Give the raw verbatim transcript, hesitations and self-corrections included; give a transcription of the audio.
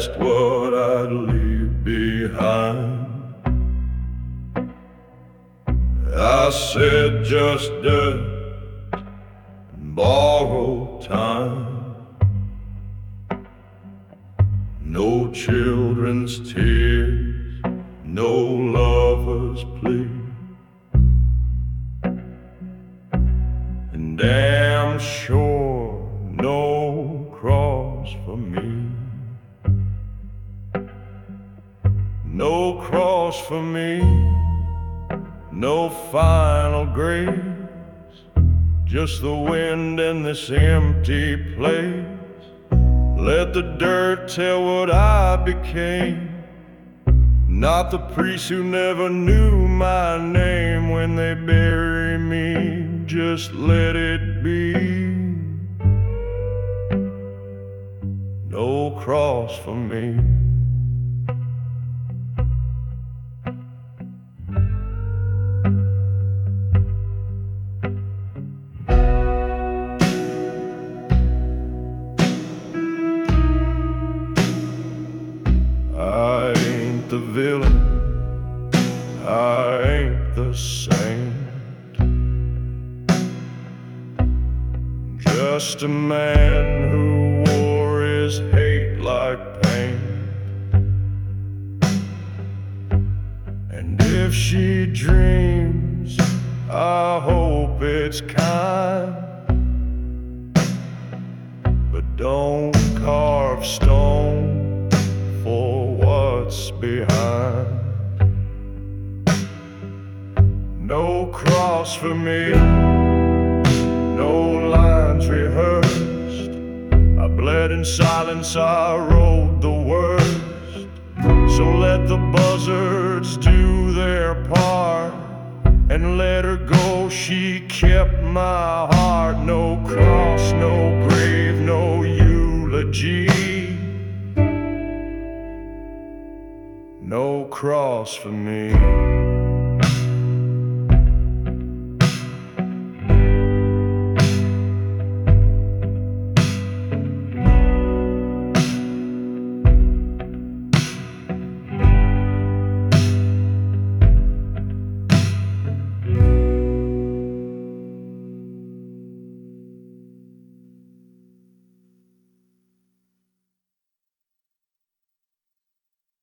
asked what I'd leave behind, I said just dirt and borrowed time. No children's tears, no lover's plea, and damn sure no cross for me. No cross for me, no final grace, just the wind in this empty place. Let the dirt tell what I became, not the priests who never knew my name. When they bury me, just let it be. No cross for me. I ain't the villain, I ain't the saint, just a man who wore his hate like paint. And if she dreams, I hope it's kind, but don't carve stone for what's behind. No cross for me, no lines rehearsed. I bled in silence, I wrote the worst. So let the buzzards do their part and let her go, she kept my heart. No cross, no grave, no eulogy, no cross for me.